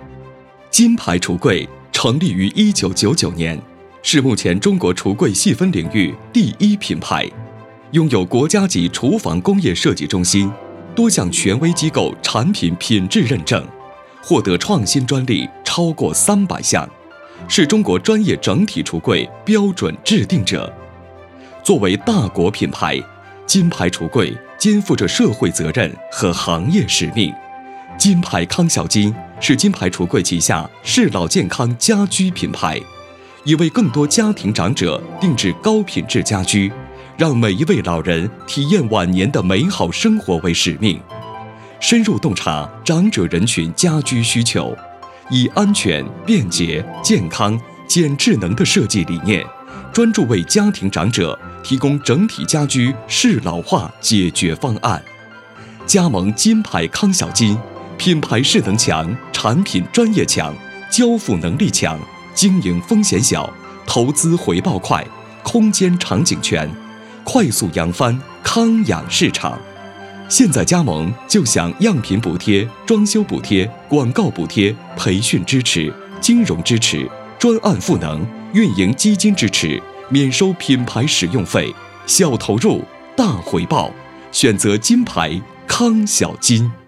金牌橱柜成立于1999年，是目前中国橱柜细分领域第一品牌，拥有国家级厨房工业设计中心、多项权威机构产品品质认证，获得创新专利超过300项，是中国专业整体橱柜标准制定者。作为大国品牌，金牌橱柜肩负着社会责任和行业使命。金牌康小金是金牌橱柜旗下适老健康家居品牌，以为更多家庭长者定制高品质家居，让每一位老人体验晚年的美好生活为使命。深入洞察长者人群家居需求，以安全、便捷、健康、减智能的设计理念，专注为家庭长者提供整体家居适老化解决方案。加盟金牌康小金，品牌势能强，产品专业强，交付能力强，经营风险小，投资回报快，空间场景全，快速扬帆康养市场。现在加盟就享样品补贴、装修补贴、广告补贴、培训支持、金融支持、专案赋能、运营基金支持，免收品牌使用费，小投入大回报，选择金牌康小金。